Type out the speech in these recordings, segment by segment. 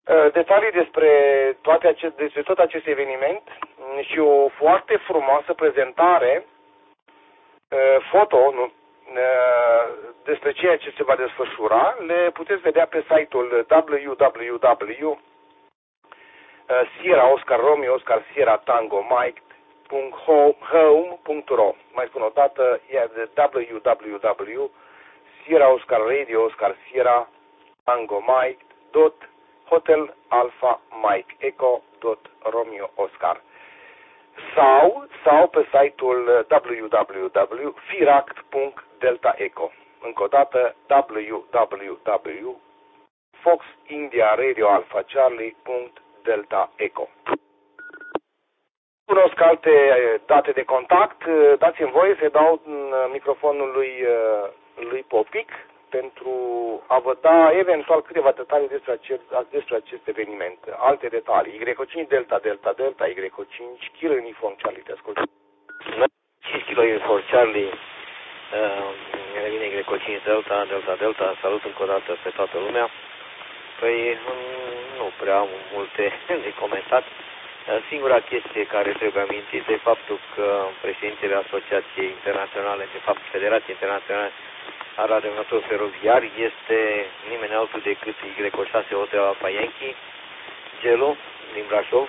Detalii despre tot acest eveniment și o foarte frumoasă prezentare foto despre ceea ce se va desfășura le puteți vedea pe site-ul www.Sierra Oscar Romeo Oscar Sierra Tango Mike.home.ro. Mai spun o dată, e de www.Sierra Oscar Radio Oscar Sierra Tango Mike.Hotel Alpha Mike Echo.Romeo Oscar sau pe site-ul www.firact.delta-eco. Încă o dată www.foxindiaradioalphacharlie.delta-eco. Cunosc alte date de contact, dați-mi voie să dau microfonul lui Popic pentru a vă da eventual câteva detalii despre acest eveniment. Alte detalii. Y5 Delta Delta Delta, Y5 Kilo Uniform Charlie, te ascult. 5 Kilo Uniform Charlie, revine Y5 Delta Delta Delta, salut încă o dată pe toată lumea. Păi nu prea am multe de comentat. Singura chestie care trebuie amintit de faptul că președintele Asociației Internaționale, de fapt Federației Internaționale a Radioamatorului Feroviar este nimeni altul decât Y6 Hotel Alpha Yankee, Gelu, din Brașov.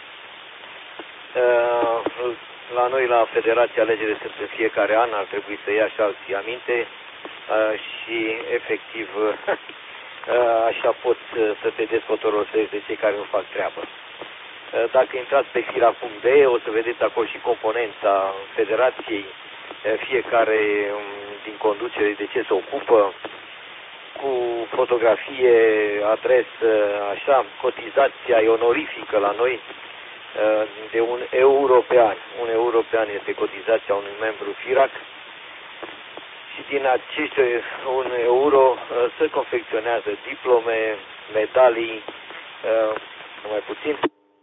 La noi, la Federația, alegerile sunt în fiecare an, ar trebui să ia și alții aminte și efectiv așa poți să te desfotorosești de cei care nu fac treabă. Dacă intrați pe fira.de, o să vedeți acolo și componența Federației, fiecare din conducere de ce se ocupă, cu fotografie, adresă, așa, cotizația e onorifică la noi de un euro pe an. Un euro pe an este cotizația unui membru FIRAC și din acești un euro se confecționează diplome, medalii, mai puțin.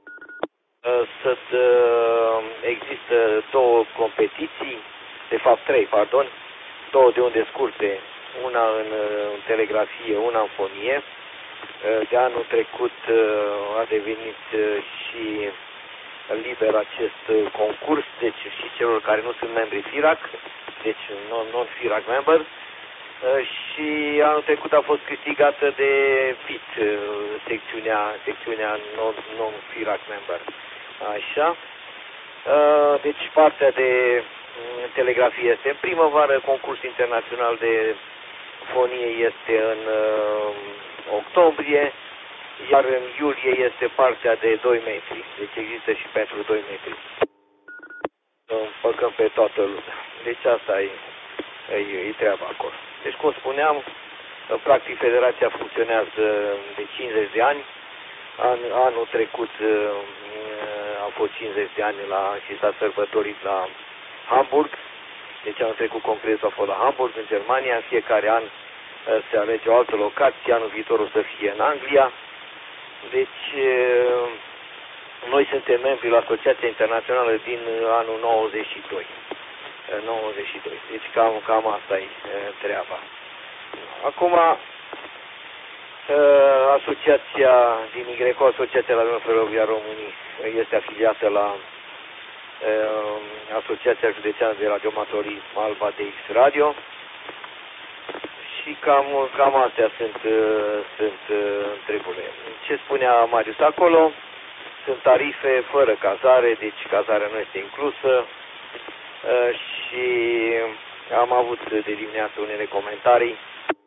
Există două competiții, de fapt trei, pardon, două de unde scurte, una în telegrafie, una în fonie. De anul trecut a devenit și liber acest concurs, deci și celor care nu sunt membri FIRAC, deci non-FIRAC member, și anul trecut a fost câștigată de FIT, secțiunea non-FIRAC member. Așa. Deci partea de telegrafie este în primăvară, concursul internațional de fonie este în octombrie, iar în iulie este partea de 2 metri. Deci există și pentru 2 metri. Împăcăm pe toată lumea. Deci asta e treaba acolo. Deci, cum spuneam, practic Federația funcționează de 50 de ani. Anul trecut au fost 50 de ani și s-a sărbătorit la Hamburg. Deci anul trecut congresul a fost la Hamburg, în Germania. În fiecare an se alege o altă locație. Anul viitor o să fie în Anglia. Deci noi suntem membri la Asociația Internațională din anul 92. 92. Deci cam asta e treaba. Acum, asociația din IGRECO, Asociația la Feroviar Românii, este afiliată la Asociația Județeană de Radioamatorii Alba DX Radio și cam astea sunt întrebările. Ce spunea Marius acolo? Sunt tarife fără cazare, deci cazarea nu este inclusă și am avut de dimineață unele comentarii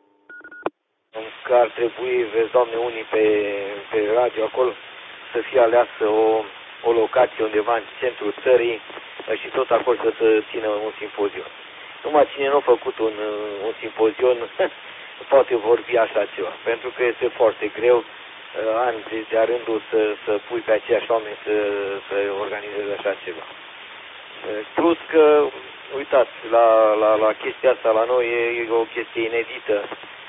că ar trebui, vezi, Doamne, unii pe radio acolo, să fie aleasă o locație undeva în centrul țării și tot acolo să se țină un simpozion. Numai cine nu a făcut un simpozion poate vorbi așa ceva, pentru că este foarte greu ani de rândul să pui pe aceiași oameni să organizeze așa ceva. Plus că, uitați, la chestia asta la noi e o chestie inedită.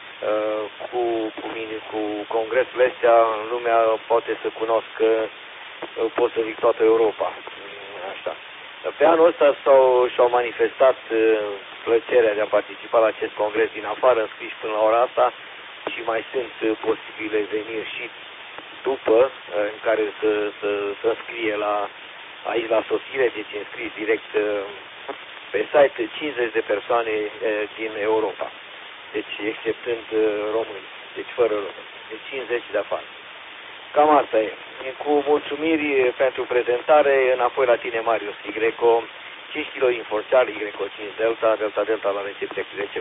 Cu congresurile astea, lumea poate să cunoască, pot să zic, toată Europa. Așa. Pe anul ăsta și-au manifestat plăcerea de a participa la acest congres din afară, înscriși până la ora asta, și mai sunt posibile veniri și după, în care să înscrie aici la sosire, deci înscris direct pe site 50 de persoane din Europa. Deci exceptând români, deci fără români. Deci 50 de afară. Cam asta e. Cu mulțumiri pentru prezentare, înapoi la tine, Marius. Y-O 5 kg Inforcial, Y-O 5 Delta, Delta Delta la recepție de ce.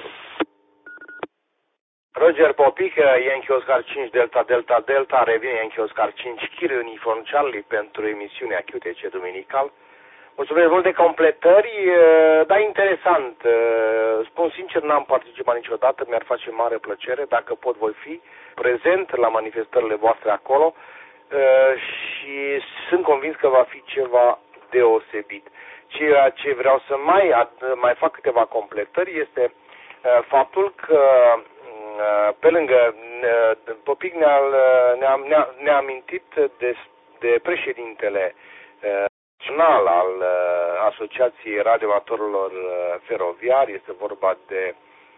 Roger Popic, Yankee Oscar 5 Delta Delta Delta, revine Yankee Oscar 5 kg Uniform Charlie pentru emisiunea QTC Duminical. Mulțumesc mult de completări, dar interesant. Spun sincer, n-am participat niciodată, mi-ar face mare plăcere, dacă pot voi fi prezent la manifestările voastre acolo și sunt convins că va fi ceva deosebit. Ceea ce vreau să mai fac câteva completări este faptul că pe lângă Popic ne-a amintit de președintele național al Asociației Radioamatorilor Feroviari, este vorba de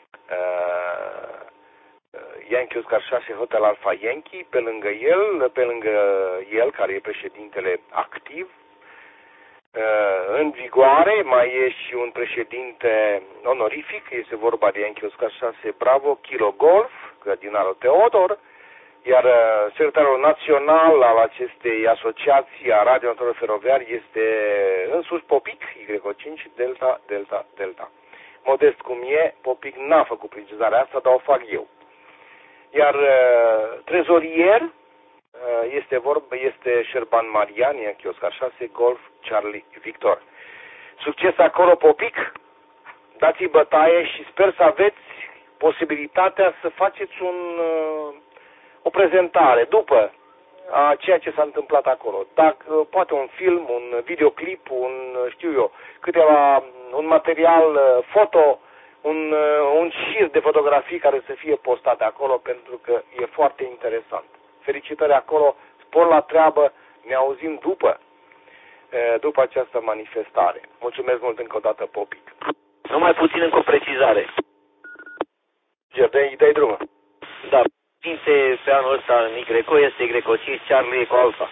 Yankee Oscar 6 Hotel Alpha Yankee, pe lângă el, care e președintele activ, în vigoare, mai e și un președinte onorific, este vorba de Yankee Oscar 6 Bravo Kilo Golf, cardinalul Teodor, iar secretarul național al acestei asociații a radioamatorilor feroviari este însuși Popic, Y5 Delta Delta Delta. Modest cum e, Popic n-a făcut precizarea asta, dar o fac eu. Iar trezorier este Șerban Marian, Yankee Oscar 6 Golf Charlie Victor. Succes acolo, Popic! Dați-i bătaie și sper să aveți posibilitatea să faceți o prezentare după a ceea ce s-a întâmplat acolo. Dacă poate un film, un videoclip, un material foto, un șir de fotografii care să fie postate acolo, pentru că e foarte interesant. Felicitări acolo, spor la treabă, ne auzim după această manifestare. Mulțumesc mult încă o dată, Popic. Numai puțin încă o precizare. Dai drumul. Da, pe anul ăsta în Y-O este Y-O 5 Charlie Eco Alpha.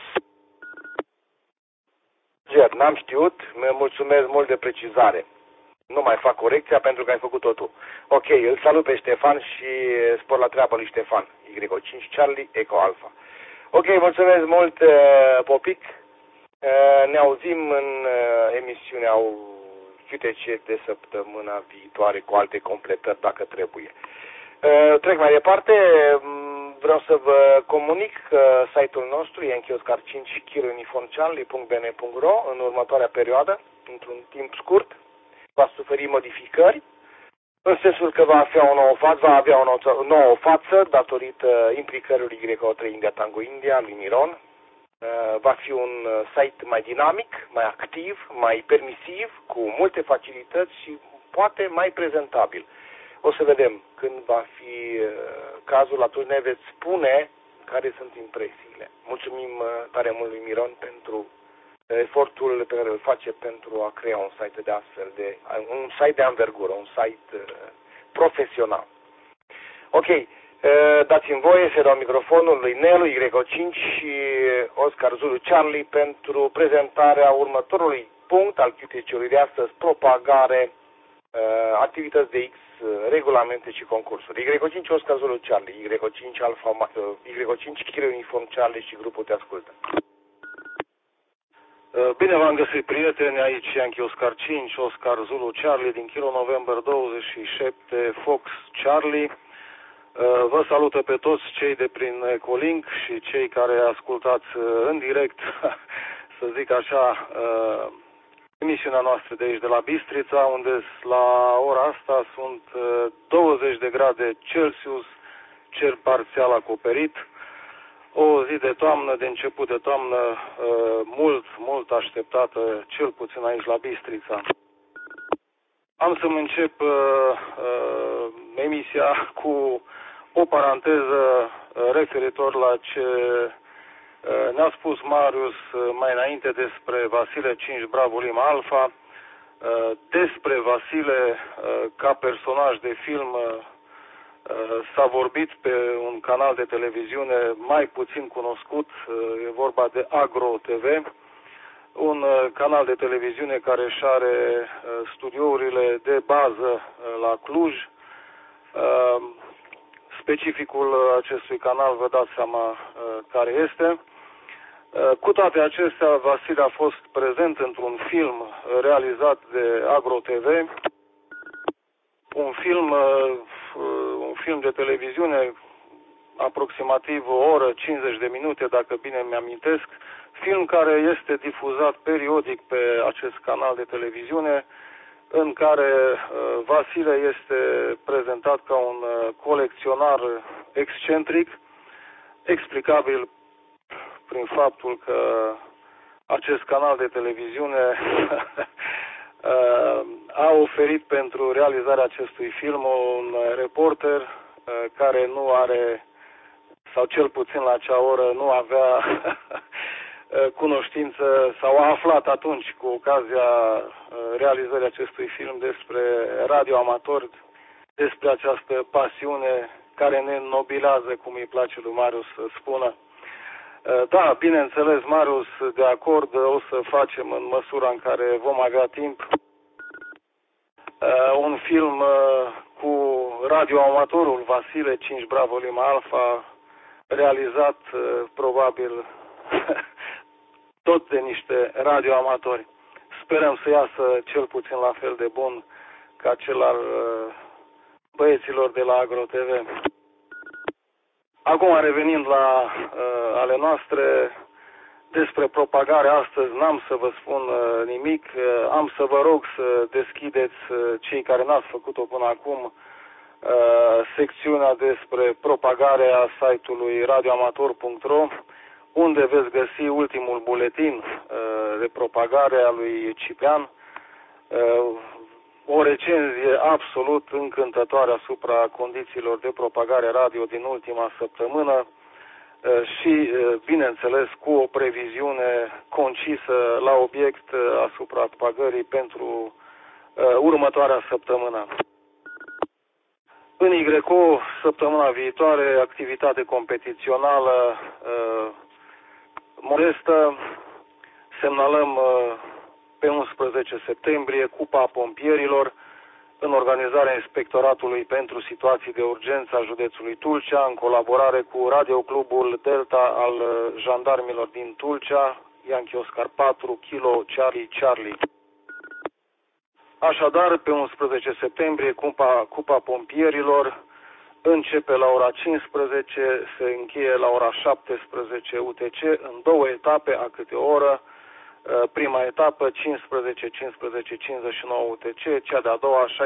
N-am știut, mulțumesc mult de precizare. Nu mai fac corecția pentru că ai făcut-o tu. Ok, îl salut pe Ștefan și spor la treabă lui Ștefan. Y-O 5 Charlie Eco Alpha. Ok, mulțumesc mult, Popic. Ne auzim în emisiunea QTC de săptămâna viitoare cu alte completări dacă trebuie. Trec mai departe. Vreau să vă comunic că site-ul nostru, Yankee Oscar 5 kg Uniform Charlie.bn.ro, în următoarea perioadă, într-un timp scurt, va suferi modificări, în sensul că va avea o nouă față datorită implicării Y-O 3 India Tango India, lui Miron. Va fi un site mai dinamic, mai activ, mai permisiv, cu multe facilități și poate mai prezentabil. O să vedem când va fi cazul, atunci ne veți spune care sunt impresiile. Mulțumim tare mult lui Miron pentru efortul pe care îl face pentru a crea un site de astfel un site de anvergură, un site profesional. Ok, dați-mi voie să dau microfonul lui Nelu, Y-O 5 și Oscar Zulu Charlie pentru prezentarea următorului punct al QTC-ului de astăzi, propagare, activități de X, regulamente și concursuri. Y-O 5 Oscar Zulu Charlie, Y-O 5 Alpha, Y-O 5 kg Uniform Charlie și grupul te ascultă. Bine v-am găsit, prieteni, aici Yankee Oscar 5, Oscar Zulu Charlie din Kilo November 27 Fox Charlie. Vă salută pe toți cei de prin Ecolink și cei care ascultați în direct, să zic așa, emisiunea noastră de aici de la Bistrița, unde la ora asta sunt 20 de grade Celsius, cer parțial acoperit. O zi de toamnă, de început de toamnă, mult așteptată, cel puțin aici la Bistrița. Am să-mi încep emisia cu o paranteză referitor la ce ne-a spus Marius mai înainte despre Vasile 5 Bravo Lima Alpha, despre Vasile ca personaj de film S-a vorbit pe un canal de televiziune mai puțin cunoscut, e vorba de Agro TV, un canal de televiziune care își are studiourile de bază la Cluj. Specificul acestui canal vă dați seama care este. Cu toate acestea, Vasile a fost prezent într-un film realizat de Agro TV, un film de televiziune, aproximativ o oră, 50 de minute, dacă bine mi-amintesc, film care este difuzat periodic pe acest canal de televiziune, în care Vasile este prezentat ca un colecționar excentric, explicabil prin faptul că acest canal de televiziune a oferit pentru realizarea acestui film un reporter care nu are, sau cel puțin la acea oră, nu avea cunoștință sau a aflat atunci, cu ocazia realizării acestui film, despre radioamatori, despre această pasiune care ne înnobilează, cum îi place lui Marius să spună. Da, bineînțeles, Marius, de acord, o să facem în măsura în care vom avea timp un film cu radioamatorul Vasile 5 Bravo Lima Alfa, realizat probabil tot de niște radioamatori. Sperăm să iasă cel puțin la fel de bun ca cel al băieților de la Agro TV. Acum, revenind la ale noastre, despre propagare astăzi n-am să vă spun nimic. Am să vă rog să deschideți, cei care n-ați făcut-o până acum, secțiunea despre propagarea site-ului radioamator.ro, unde veți găsi ultimul buletin de propagare a lui Ciprian, o recenzie absolut încântătoare asupra condițiilor de propagare radio din ultima săptămână și, bineînțeles, cu o previziune concisă la obiect asupra propagării pentru următoarea săptămână. În YGRECO, săptămâna viitoare, activitate competițională modestă. Semnalăm pe 11 septembrie Cupa Pompierilor în organizarea Inspectoratului pentru Situații de Urgență a județului Tulcea, în colaborare cu Radioclubul Delta al Jandarmilor din Tulcea, Yankee Oscar 4, Kilo Charlie Charlie. Așadar, pe 11 septembrie, Cupa Pompierilor începe la ora 15, se încheie la ora 17 UTC, în două etape a câte o oră. Prima etapă 15-15-59 UTC, cea de-a doua 16-16-59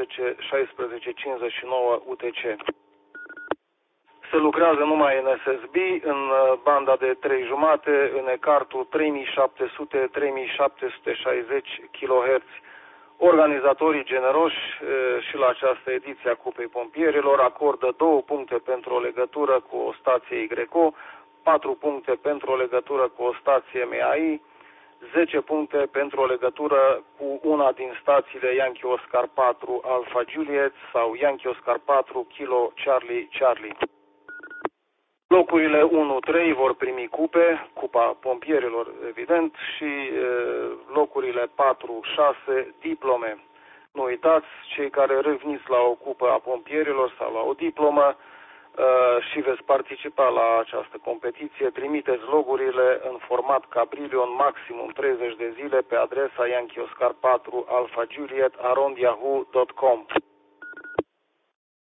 UTC. Se lucrează numai în SSB, în banda de 3,5, în ecartul 3700-3760 kHz. Organizatorii generoși și la această ediție a Cupei Pompierilor acordă 2 puncte pentru o legătură cu o stație YGRECO, 4 puncte pentru o legătură cu o stație MAI, 10 puncte pentru o legătură cu una din stațiile Yankee Oscar 4 Alpha Juliet sau Yankee Oscar 4 Kilo Charlie Charlie. Locurile 1-3 vor primi cupe, Cupa Pompierilor, evident, și locurile 4-6 diplome. Nu uitați, cei care reveniți la o cupă a pompierilor sau la o diplomă și veți participa la această competiție, trimiteți logurile în format Cabrilion maximum 30 de zile pe adresa Yankee Oscar 4 Alpha Juliet @yahoo.com.